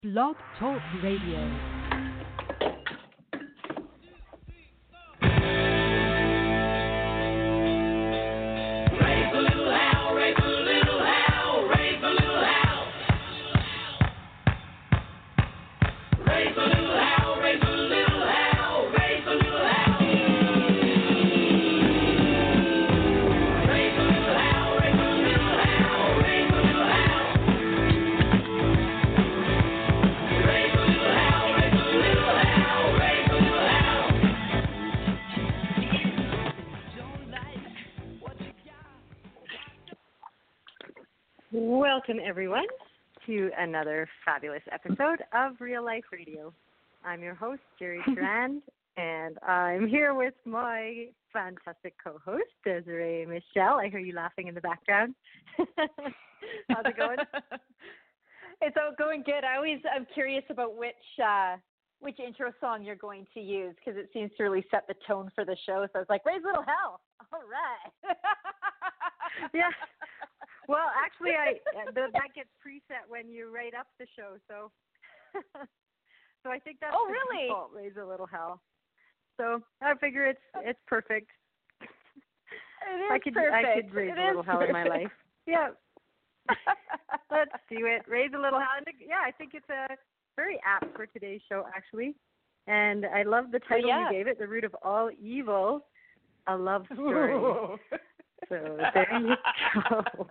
Blog Talk Radio. Welcome, everyone, to another fabulous episode of Real Life Radio. I'm your host, Jerry Durand, and I'm here with my fantastic co-host, Desiree Michelle. I hear you laughing in the background. How's it going? It's all going good. I'm curious about which intro song you're going to use because it seems to really set the tone for the show. So I was like, raise little hell. All right. Yeah. Well, actually, that gets preset when you write up the show, so I think that's really? default, raise a little hell. So I figure it's perfect. It is perfect. I could raise a little hell in my life. Yeah. Let's do it. Raise a little hell. And yeah, I think it's a very apt for today's show, actually. And I love the title you gave it, The Root of All Evil, a Love Story. Ooh. So there you go.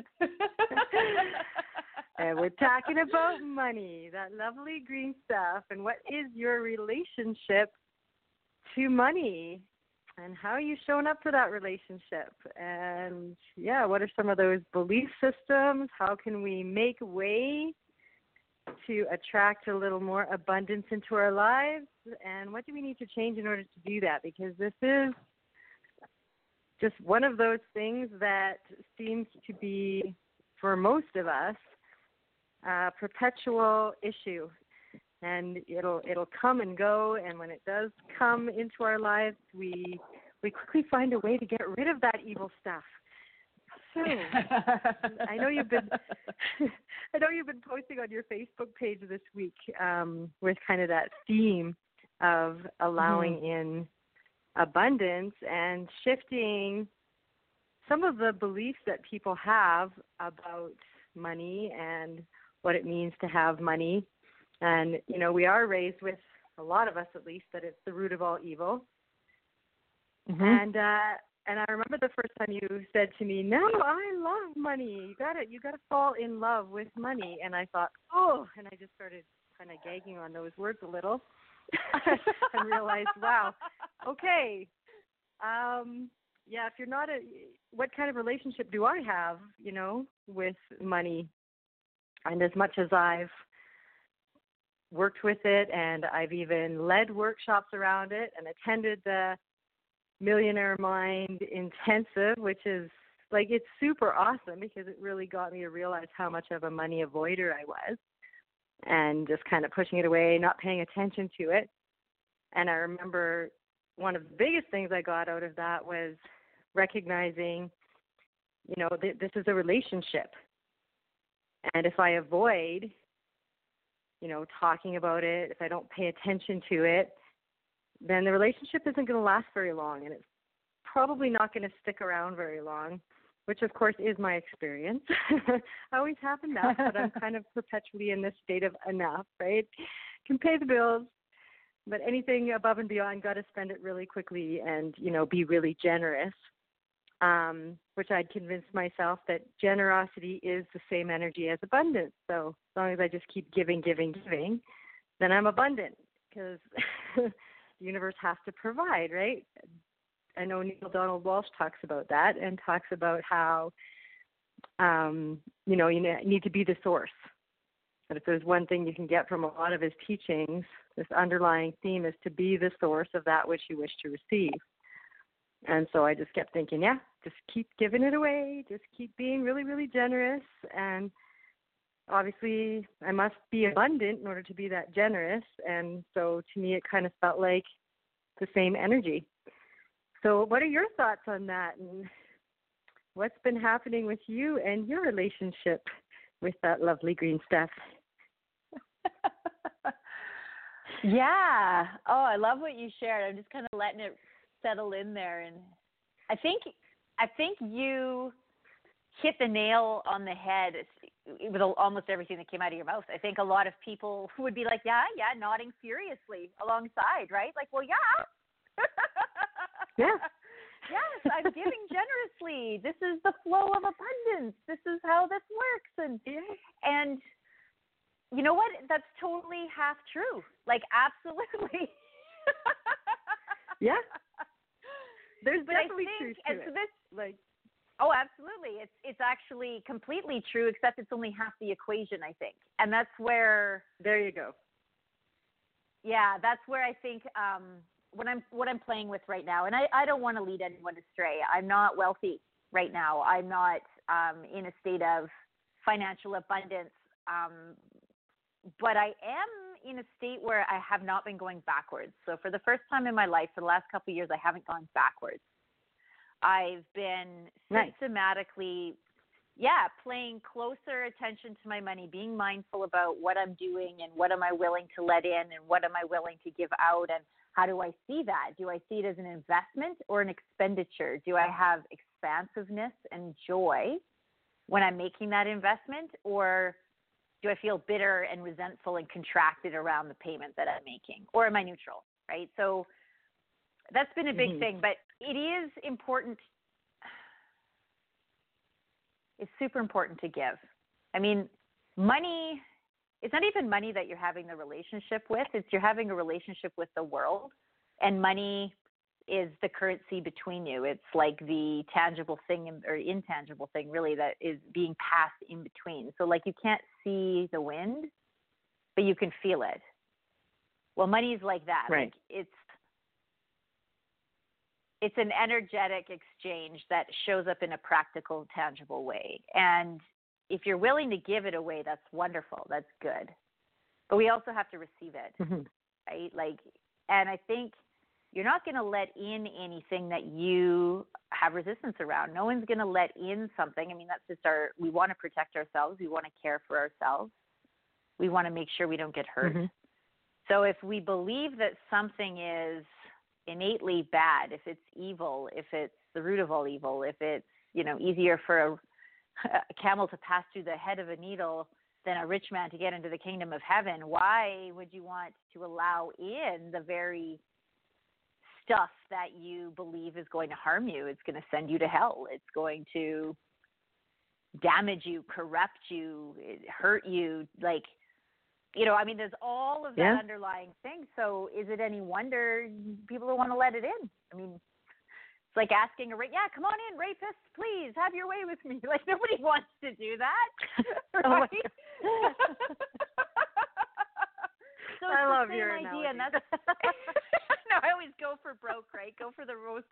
And we're talking about money, that lovely green stuff, and what is your relationship to money, and how are you showing up for that relationship? And yeah, what are some of those belief systems? How can we make way to attract a little more abundance into our lives? And what do we need to change in order to do that? Because this is just one of those things that seems to be, for most of us, a perpetual issue. And it'll come and go, and when it does come into our lives, we quickly find a way to get rid of that evil stuff. So I know you've been posting on your Facebook page this week with kind of that theme of allowing in abundance and shifting some of the beliefs that people have about money and what it means to have money. And, you know, we are raised with, a lot of us at least, that it's the root of all evil. And I remember the first time you said to me, "No, I love money. You gotta fall in love with money." And I thought, oh, and I just started kind of gagging on those words a little. And realized, wow, okay, if you're not what kind of relationship do I have, you know, with money? And as much as I've worked with it, and I've even led workshops around it and attended the Millionaire Mind Intensive, which is like, it's super awesome because it really got me to realize how much of a money avoider I was, and just kind of pushing it away, not paying attention to it. And I remember one of the biggest things I got out of that was recognizing, you know, this is a relationship. And if I avoid, you know, talking about it, if I don't pay attention to it, then the relationship isn't going to last very long, and it's probably not going to stick around very long, which of course is my experience. I always have enough, but I'm kind of perpetually in this state of enough, right? Can pay the bills, but anything above and beyond, got to spend it really quickly and, you know, be really generous, which I'd convinced myself that generosity is the same energy as abundance. So as long as I just keep giving, then I'm abundant, because the universe has to provide, right? I know Neil Donald Walsh talks about that, and talks about how, you know, you need to be the source. But if there's one thing you can get from a lot of his teachings, this underlying theme is to be the source of that which you wish to receive. And so I just kept thinking, just keep giving it away, just keep being really, really generous. And obviously I must be abundant in order to be that generous. And so to me, it kind of felt like the same energy. So what are your thoughts on that? And what's been happening with you and your relationship with that lovely green stuff? Yeah. Oh, I love what you shared. I'm just kind of letting it settle in there, and I think you hit the nail on the head with almost everything that came out of your mouth. I think a lot of people would be like, yeah, nodding furiously alongside, right? Like, well, yeah. Yeah. Yes, I'm giving generously. This is the flow of abundance. This is how this works. And you know what? That's totally half true. Like, absolutely. Yeah. There's But definitely I think, truth to it. so this, Like, oh, absolutely. It's actually completely true, except it's only half the equation, I think. And that's where, there you go. yeah, that's where I think what I'm playing with right now, and I don't want to lead anyone astray. I'm not wealthy right now. I'm not in a state of financial abundance, but I am in a state where I have not been going backwards. So for the first time in my life, for the last couple of years, I haven't gone backwards. I've been systematically, paying closer attention to my money, being mindful about what I'm doing and what am I willing to let in and what am I willing to give out, and how do I see that? Do I see it as an investment or an expenditure? Do I have expansiveness and joy when I'm making that investment, or do I feel bitter and resentful and contracted around the payment that I'm making, or am I neutral, right? So that's been a big thing, but it is important. It's super important to give. I mean, money, it's not even money that you're having the relationship with. It's you're having a relationship with the world, and money is the currency between you. It's like the tangible thing or intangible thing, really, that is being passed in between. So, like, you can't see the wind, but you can feel it. Well, money is like that. Right. Like, it's an energetic exchange that shows up in a practical, tangible way. And if you're willing to give it away, that's wonderful. That's good. But we also have to receive it, right? Like, and I think you're not going to let in anything that you have resistance around. No one's going to let in something. I mean, that's just we want to protect ourselves. We want to care for ourselves. We want to make sure we don't get hurt. So if we believe that something is innately bad, if it's evil, if it's the root of all evil, if it's, easier for a camel to pass through the head of a needle than a rich man to get into the kingdom of heaven, why would you want to allow in the very stuff that you believe is going to harm you? It's going to send you to hell. It's going to damage you, corrupt you, hurt you. Like, there's all of that underlying thing. So is it any wonder people don't want to let it in? I mean, it's like asking come on in, rapists, please have your way with me. Like, nobody wants to do that, right? So I love the same your idea, analogy. and that's no, I always go for broke, right? Go for the roast.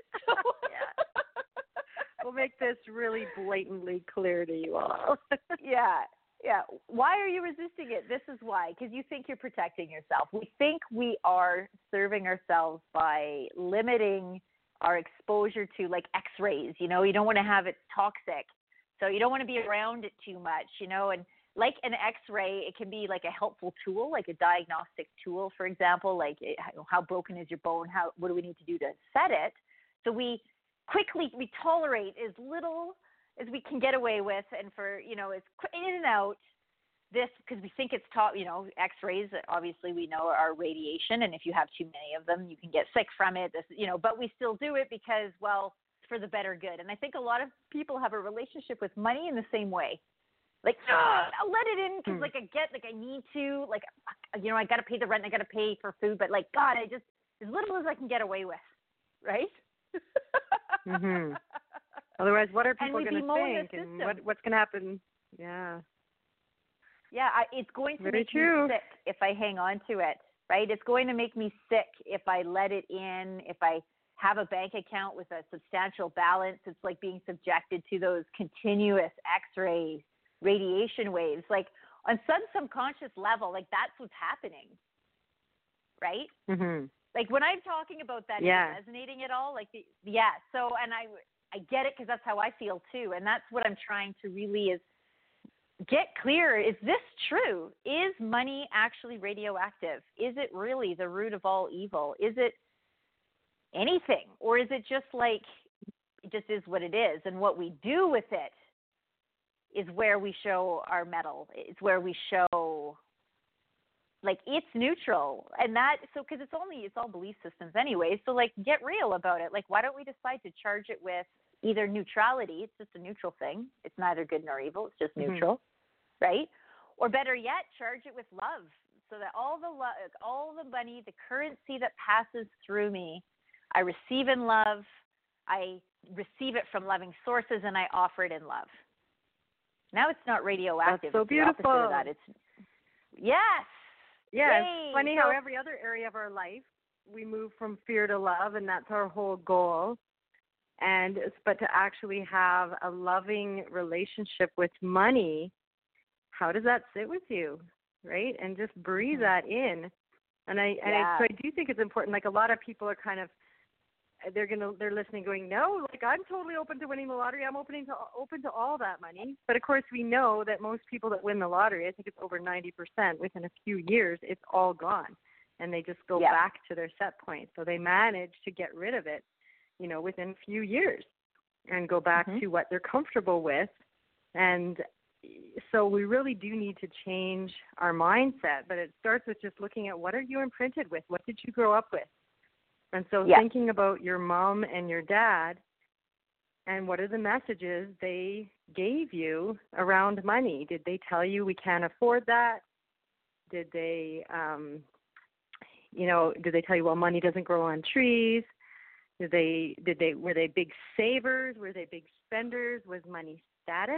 We'll make this really blatantly clear to you all. Yeah. Why are you resisting it? This is why. Because you think you're protecting yourself. We think we are serving ourselves by limiting our exposure to, like, X-rays. You don't want to have it toxic. So you don't want to be around it too much, and like an X-ray, it can be like a helpful tool, like a diagnostic tool, for example, like how broken is your bone? What do we need to do to set it? So we tolerate as little as we can get away with, and for, it's in and out this, because we think it's X-rays, obviously we know are radiation, and if you have too many of them, you can get sick from it, but we still do it because, well, it's for the better good. And I think a lot of people have a relationship with money in the same way. Like, I'll let it in because, I need to, I got to pay the rent, I got to pay for food, but, God, I just, as little as I can get away with, right? Otherwise, what are people going to think, and what's going to happen? Yeah. Yeah, it's going to Very make true. me sick if I hang on to it, right? It's going to make me sick if I let it in, if I have a bank account with a substantial balance. It's like being subjected to those continuous X-ray radiation waves. Like, on some subconscious level, that's what's happening, right? Like, when I'm talking about that, is it resonating at all? So, and I get it, because that's how I feel too. And that's what I'm trying to really is get clear. Is this true? Is money actually radioactive? Is it really the root of all evil? Is it anything? Or is it just like, it just is what it is? And what we do with it is where we show our mettle. It's where we show, like, it's neutral. And that, so, because it's all belief systems anyway. So, like, get real about it. Like, why don't we decide to charge it with either neutrality? It's just a neutral thing. It's neither good nor evil. It's just neutral, right? Or better yet, charge it with love, so that all the money, the currency that passes through me, I receive in love. I receive it from loving sources, and I offer it in love. Now it's not radioactive. That's so beautiful. It's the opposite of that. It's yes. Yeah, Yay. it's funny how every other area of our life we move from fear to love, and that's our whole goal. But to actually have a loving relationship with money, how does that sit with you, right? And just breathe that in. So I do think it's important. Like, a lot of people are kind of, they're listening, going, no, like, I'm totally open to winning the lottery. I'm open to all that money. But of course, we know that most people that win the lottery, I think it's over 90%, within a few years, it's all gone, and they just go back to their set point. So they manage to get rid of it, within a few years, and go back to what they're comfortable with. And so we really do need to change our mindset, but it starts with just looking at, what are you imprinted with? What did you grow up with? And so thinking about your mom and your dad, and what are the messages they gave you around money? Did they tell you we can't afford that? Did they, did they tell you, well, money doesn't grow on trees? Were they big savers? Were they big spenders? Was money status?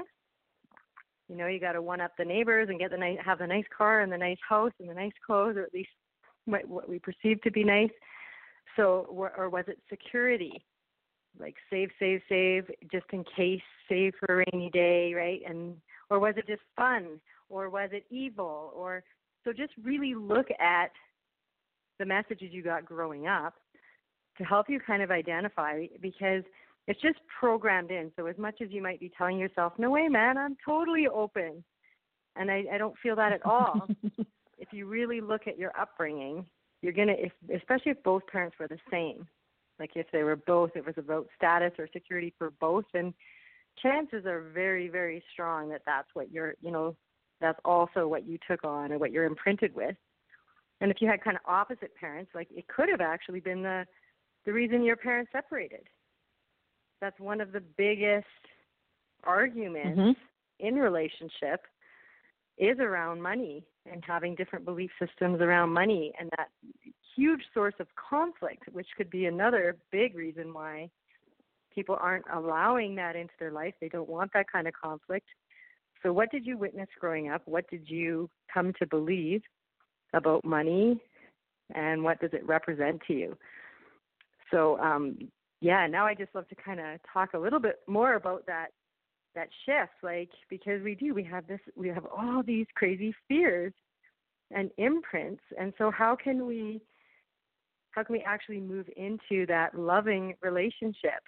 You got to one up the neighbors and have the nice car and the nice house and the nice clothes, or at least what we perceive to be nice. So, or was it security? Like, save, just in case, save for a rainy day, right? Or was it just fun? Or was it evil? So just really look at the messages you got growing up to help you kind of identify, because it's just programmed in. So as much as you might be telling yourself, no way, man, I'm totally open, and I don't feel that at all, if you really look at your upbringing, you're going to, especially if both parents were the same, like if they were both, it was about status or security for both, then chances are very, very strong that that's what that's also what you took on or what you're imprinted with. And if you had kind of opposite parents, like, it could have actually been the reason your parents separated. That's one of the biggest arguments in relationship, is around money and having different belief systems around money, and that huge source of conflict, which could be another big reason why people aren't allowing that into their life. They don't want that kind of conflict. So what did you witness growing up? What did you come to believe about money, and what does it represent to you? So, now I just love to kind of talk a little bit more about that shift, like, because we have all these crazy fears and imprints, and so how can we actually move into that loving relationship?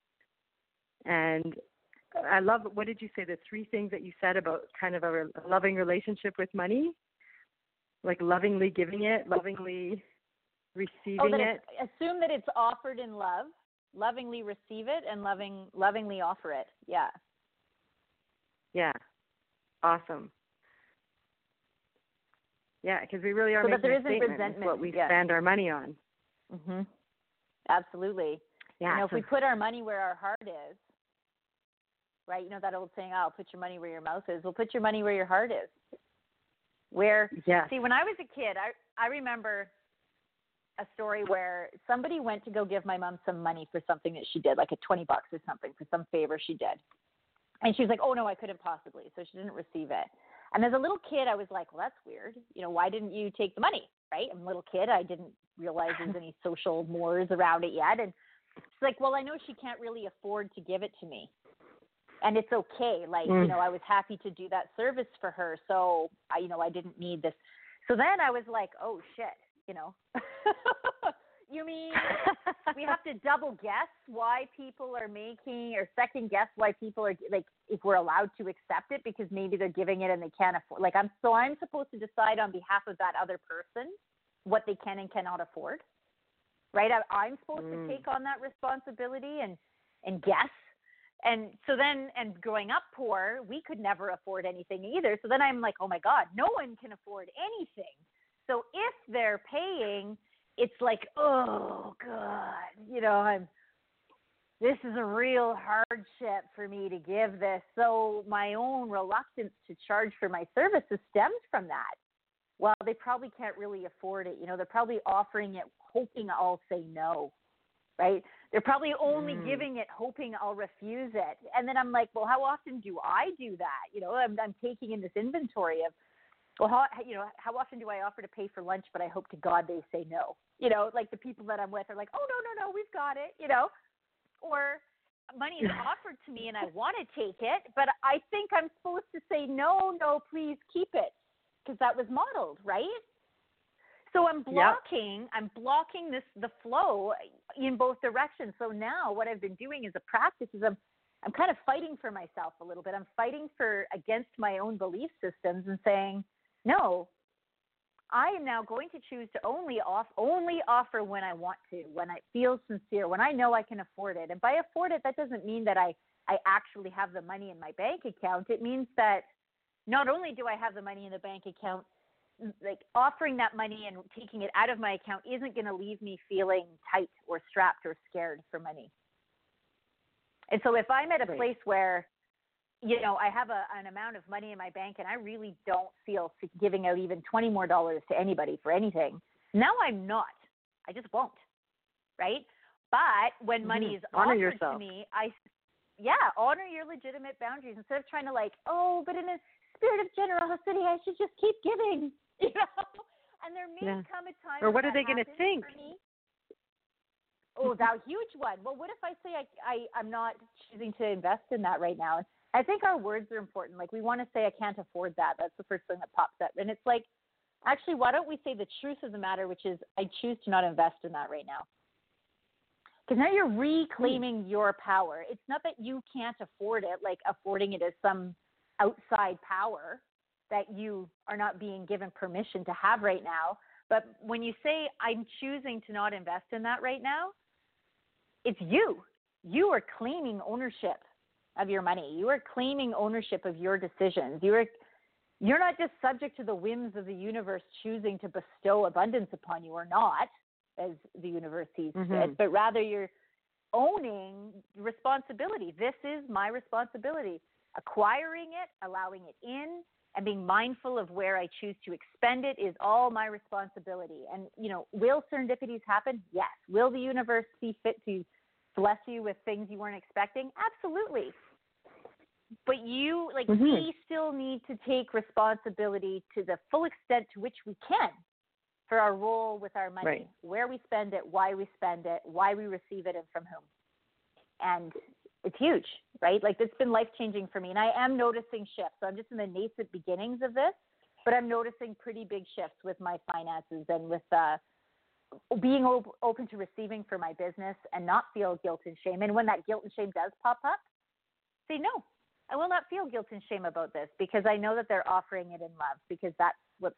And I love, what did you say, the 3 things that you said about kind of a loving relationship with money? Like, lovingly giving it, lovingly receiving it. Assume that it's offered in love, lovingly receive it, and lovingly offer it. Yeah. Yeah. Awesome. Yeah, because we really are making a statement with what we spend our money on. Absolutely. Yeah. If we put our money where our heart is, right? That old saying, "Oh, put your money where your mouth is." Well, put your money where your heart is. See, when I was a kid, I remember a story where somebody went to go give my mom some money for something that she did, like a $20 or something, for some favor she did. And she was like, oh, no, I couldn't possibly. So she didn't receive it. And as a little kid, I was like, well, that's weird. Why didn't you take the money, right? I'm a little kid. I didn't realize there was any social mores around it yet. And she's like, well, I know she can't really afford to give it to me. And it's okay. Like, I was happy to do that service for her. So, I didn't need this. So then I was like, oh, shit, You mean we have to double guess why people are making, or second guess why people are, like, if we're allowed to accept it because maybe they're giving it and they can't afford. Like, I'm supposed to decide on behalf of that other person what they can and cannot afford, right? I'm supposed to take on that responsibility and guess. And so then, and growing up poor, we could never afford anything either. So then I'm like, oh my God, no one can afford anything. So if they're paying, it's like, oh God, you know, this is a real hardship for me to give this. So my own reluctance to charge for my services stems from that. Well, they probably can't really afford it. You know, they're probably offering it hoping I'll say no, right? They're probably only giving it hoping I'll refuse it. And then I'm like, well, how often do I do that? You know, I'm taking in this inventory of, well, how often do I offer to pay for lunch, but I hope to God they say no? You know, like the people that I'm with are like, oh, no, we've got it, you know. Or money is offered to me and I want to take it, but I think I'm supposed to say, no, please keep it, because that was modeled, right? So I'm blocking the flow in both directions. So now what I've been doing as a practice is I'm kind of fighting for myself a little bit. I'm fighting against my own belief systems and saying, no, I am now going to choose to only offer when I want to, when I feel sincere, when I know I can afford it. And by afford it, that doesn't mean that I actually have the money in my bank account. It means that not only do I have the money in the bank account, like offering that money and taking it out of my account isn't going to leave me feeling tight or strapped or scared for money. And so if I'm at a place where, you know, I have an amount of money in my bank and I really don't feel giving out even $20 more to anybody for anything, now I'm not. I just won't, right? But when money is offered to me, honor your legitimate boundaries instead of trying to like, oh, but in a spirit of generosity, I should just keep giving, you know? And there may come a time. Or what are they going to think? Oh, that huge one. Well, what if I say I'm not choosing to invest in that right now? I think our words are important. Like, we want to say I can't afford that. That's the first thing that pops up. And it's like, actually, why don't we say the truth of the matter, which is I choose to not invest in that right now. Because now you're reclaiming your power. It's not that you can't afford it, like affording it as some outside power that you are not being given permission to have right now. But when you say I'm choosing to not invest in that right now, it's you. You are claiming ownership of your money. You are claiming ownership of your decisions. You're not just subject to the whims of the universe choosing to bestow abundance upon you or not, as the universe sees fit, but rather you're owning responsibility. This is my responsibility. Acquiring it, allowing it in, and being mindful of where I choose to expend it is all my responsibility. And, you know, will serendipities happen? Yes. Will the universe see fit to bless you with things you weren't expecting? Absolutely. But we still need to take responsibility to the full extent to which we can for our role with our money, where we spend it, why we spend it, why we receive it, and from whom. And it's huge, right? Like, it's been life-changing for me. And I am noticing shifts. So I'm just in the nascent beginnings of this, but I'm noticing pretty big shifts with my finances and with being open to receiving for my business and not feel guilt and shame. And when that guilt and shame does pop up, say, no, I will not feel guilt and shame about this, because I know that they're offering it in love, because that's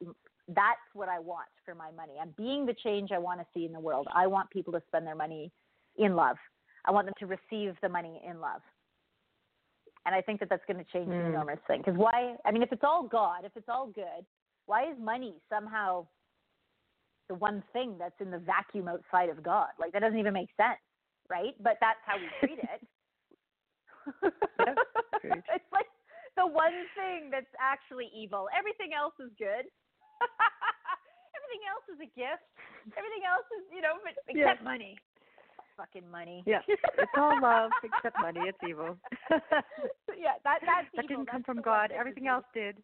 what I want for my money. I'm being the change I want to see in the world. I want people to spend their money in love. I want them to receive the money in love. And I think that that's going to change an enormous thing. Because if it's all God, if it's all good, why is money somehow the one thing that's in the vacuum outside of God? Like, that doesn't even make sense, right? But that's how we treat it. It's like the one thing that's actually evil. Everything else is good. Everything else is a gift. Everything else is, but except money. Fucking money. Yeah, it's all love except money. It's evil. That's evil. That didn't come from God. Everything else did.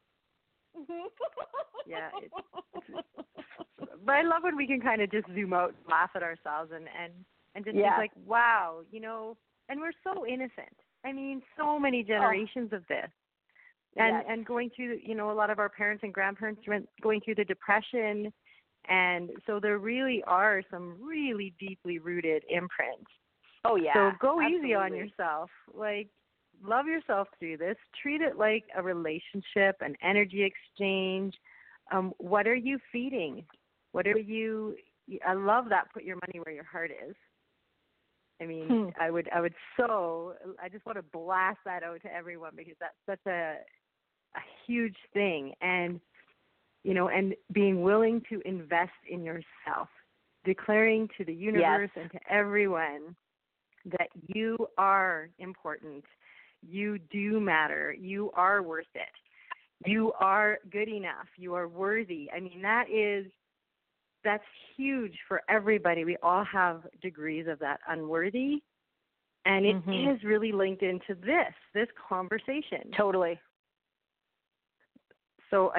Yeah. But I love when we can kind of just zoom out, laugh at ourselves, and just think like, wow, and we're so innocent. I mean, so many generations of this. And going through, a lot of our parents and grandparents going through the Depression, And so there really are some really deeply rooted imprints. Oh, yeah. So go absolutely. easy on yourself. Like, love yourself through this. Treat it like a relationship, an energy exchange. What are you feeding? What are you? I love that. Put your money where your heart is. I mean, I just want to blast that out to everyone, because that's such a huge thing. And, you know, and being willing to invest in yourself, declaring to the universe and to everyone that you are important. You do matter. You are worth it. You are good enough. You are worthy. I mean, that's huge for everybody. We all have degrees of that unworthy. And it is really linked into this conversation. Totally. So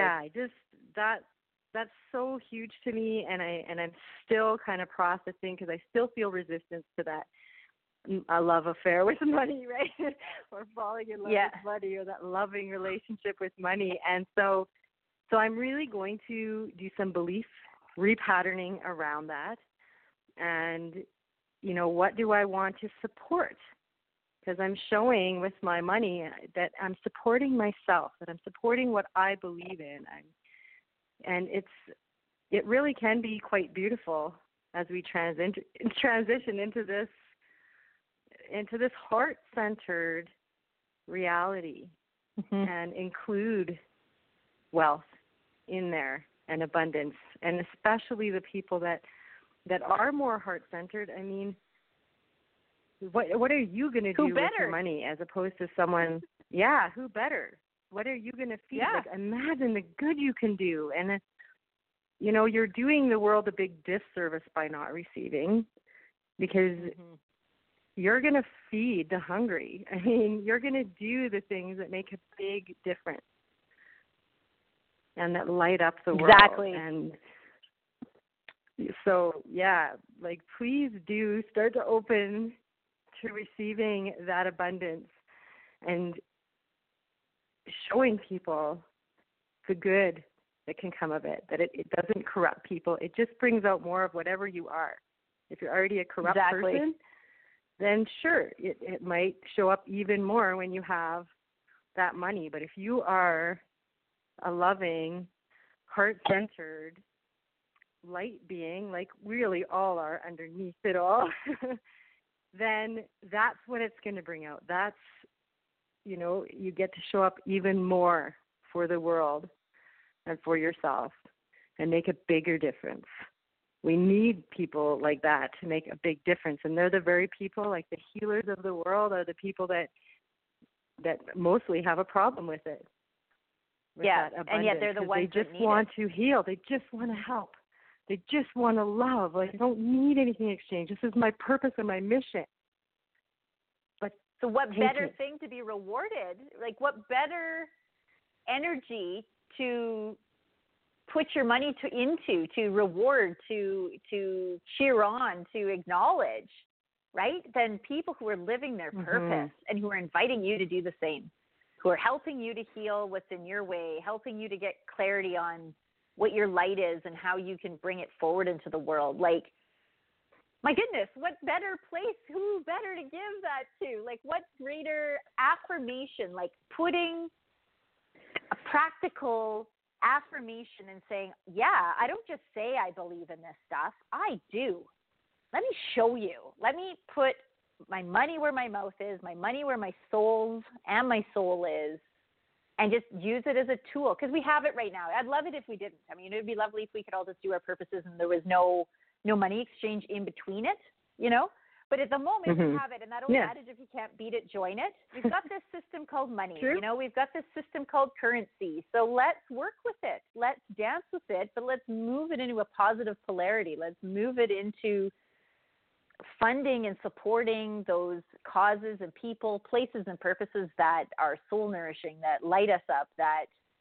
that's so huge to me, and I'm still kind of processing, because I still feel resistance to that a love affair with money, right? Or falling in love with money, or that loving relationship with money. And so I'm really going to do some belief repatterning around that. And, you know, what do I want to support? Because I'm showing with my money that I'm supporting myself, that I'm supporting what I believe in. And it really can be quite beautiful as we transition into this heart-centered reality, and include wealth in there and abundance, and especially the people that are more heart-centered. I mean, what are you going to do with your money, as opposed to someone? Yeah, who better? What are you going to feed? Like, imagine the good you can do, and you know, you're doing the world a big disservice by not receiving, because you're going to feed the hungry. I mean, you're going to do the things that make a big difference and that light up the world. Exactly. And so, yeah, like, please do start to open to receiving that abundance and showing people the good that can come of it, that it doesn't corrupt people. It just brings out more of whatever you are. If you're already a corrupt person, then sure, it might show up even more when you have that money. But if you are a loving, heart-centered, light being, like really all are underneath it all, then that's what it's going to bring out. That's, you know, you get to show up even more for the world and for yourself and make a bigger difference. We need people like that to make a big difference. And they're the very people, like the healers of the world, are the people that mostly have a problem with it. Yeah, and yet they're the ones they just want to heal. They just want to help. They just want to love. Like, I don't need anything in exchange. This is my purpose and my mission. But so what better thing to be rewarded? Like, what better energy to put your money into, to reward, to cheer on, to acknowledge, right? Than people who are living their purpose and who are inviting you to do the same, who are helping you to heal what's in your way, helping you to get clarity on what your light is and how you can bring it forward into the world. Like, my goodness, what better place, who better to give that to? Like, what greater affirmation, like putting a practical affirmation and saying, yeah, I don't just say I believe in this stuff, I do. Let me show you. Let me put my money where my mouth is, my money where my soul is, and just use it as a tool, because we have it right now. I'd love it if we didn't. I mean, it would be lovely if we could all just do our purposes and there was no money exchange in between it, you know? But at the moment, we have it, and that old adage, if you can't beat it, join it. We've got this system called money, you know? We've got this system called currency. So let's work with it. Let's dance with it, but let's move it into a positive polarity. Let's move it into funding and supporting those causes and people, places and purposes that are soul nourishing, that light us up, that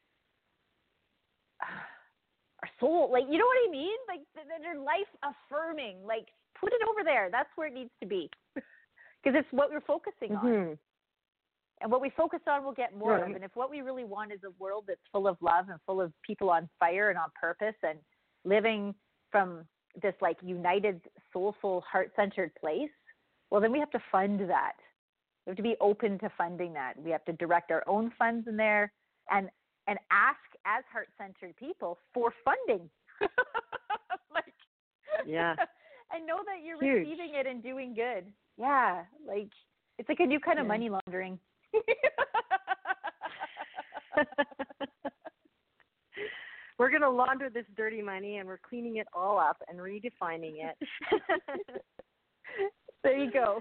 our soul, like, you know what I mean? Like, that are life affirming. Like, put it over there. That's where it needs to be, because it's what we're focusing on. And what we focus on, we'll get more of. And if what we really want is a world that's full of love and full of people on fire and on purpose and living from this like united, soulful, heart-centered place, well, then we have to fund that. We have to be open to funding that. We have to direct our own funds in there and ask as heart-centered people for funding. Like, yeah. and know that you're Huge. receiving it and doing good. Yeah, like it's like a new kind of money laundering. We're going to launder this dirty money, and we're cleaning it all up and redefining it. There you go.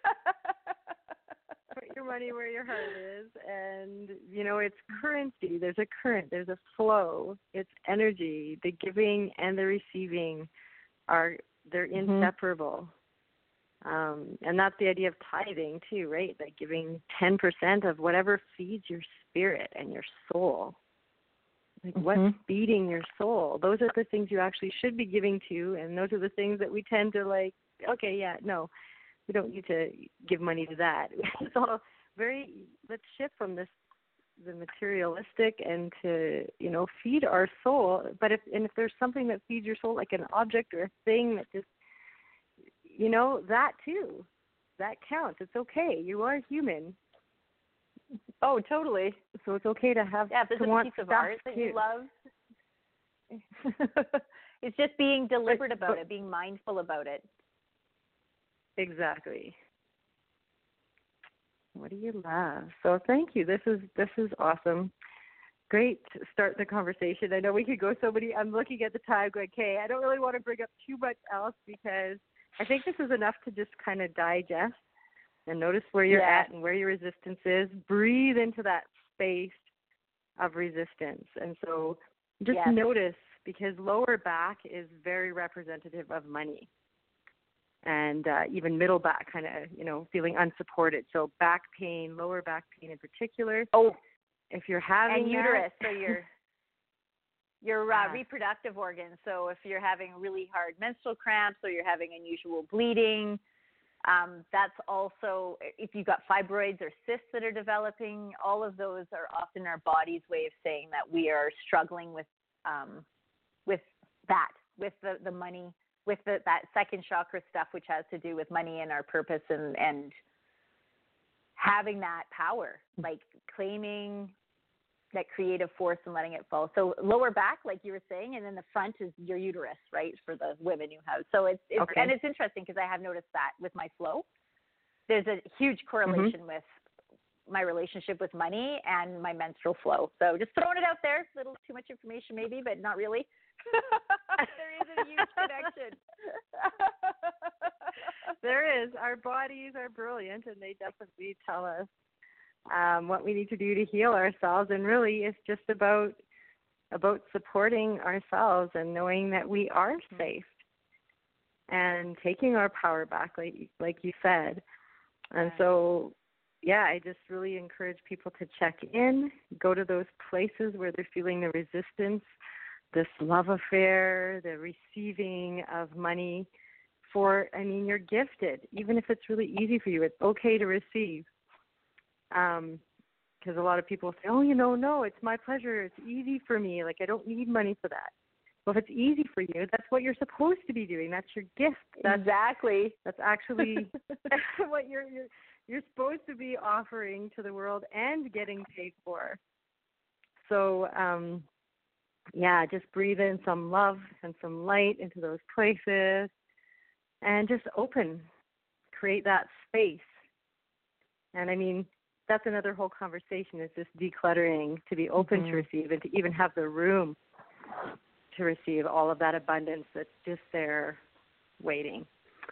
Put your money where your heart is, and, you know, it's currency. There's a current. There's a flow. It's energy. The giving and the receiving they're inseparable. And that's the idea of tithing, too, right? Like giving 10% of whatever feeds your spirit and your soul. Like what's feeding your soul? Those are the things you actually should be giving to, and those are the things that we tend to like, okay, yeah, no, we don't need to give money to that. It's all let's shift from the materialistic and to, you know, feed our soul. But if there's something that feeds your soul, like an object or a thing that just, you know, that too, that counts. It's okay. You are human. Oh, totally. So it's okay to have if there's a piece of art that you love. It's just being deliberate about it, being mindful about it. Exactly. What do you love? So thank you. This is awesome. Great to start the conversation. I know we could go so many. I'm looking at the time going, okay, I don't really want to bring up too much else because I think this is enough to just kind of digest and notice where you're at and where your resistance is. Breathe into that space of resistance. And so just notice, because lower back is very representative of money. And even middle back kind of, you know, feeling unsupported. So back pain, lower back pain in particular. Oh, if you're having and uterus, so your reproductive organs. So if you're having really hard menstrual cramps or you're having unusual bleeding, that's also, if you've got fibroids or cysts that are developing, all of those are often our body's way of saying that we are struggling with the money, with that second chakra stuff, which has to do with money and our purpose and having that power, like claiming that creative force and letting it fall. So lower back, like you were saying, and then the front is your uterus, right, for the women who have. So it's okay. And it's interesting because I have noticed that with my flow, there's a huge correlation with my relationship with money and my menstrual flow. So just throwing it out there, a little too much information maybe, but not really. There is a huge connection. There is. Our bodies are brilliant, and they definitely tell us what we need to do to heal ourselves. And really, it's just about supporting ourselves and knowing that we are safe and taking our power back, like you said. And so, yeah, I just really encourage people to check in, go to those places where they're feeling the resistance, this love affair, the receiving of money you're gifted. Even if it's really easy for you, it's okay to receive. Because a lot of people say, oh, no, it's my pleasure. It's easy for me. Like, I don't need money for that. Well, if it's easy for you, that's what you're supposed to be doing. That's your gift. Exactly. That's actually what you're supposed to be offering to the world and getting paid for. So, just breathe in some love and some light into those places and just create that space. And I mean, that's another whole conversation, is this decluttering, to be open to receive and to even have the room to receive all of that abundance that's just there waiting.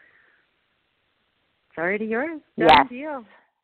It's already yours. Done deal.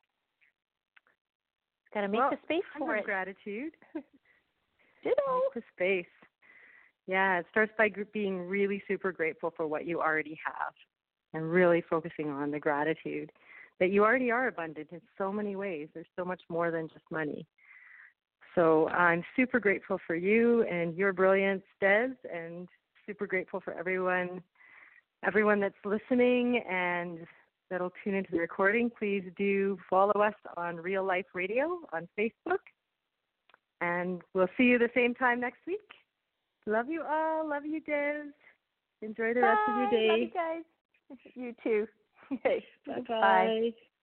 Got to make the space for it. Gratitude. Ditto. Make the space. Yeah, it starts by being really super grateful for what you already have and really focusing on the gratitude that you already are abundant in so many ways. There's so much more than just money. So I'm super grateful for you and your brilliance, Des, and super grateful for everyone that's listening and that'll tune into the recording. Please do follow us on Real Life Radio on Facebook. And we'll see you the same time next week. Love you all. Love you, Des. Enjoy the Bye. rest of your day. Love you guys. You too. Okay. Bye-bye. Bye.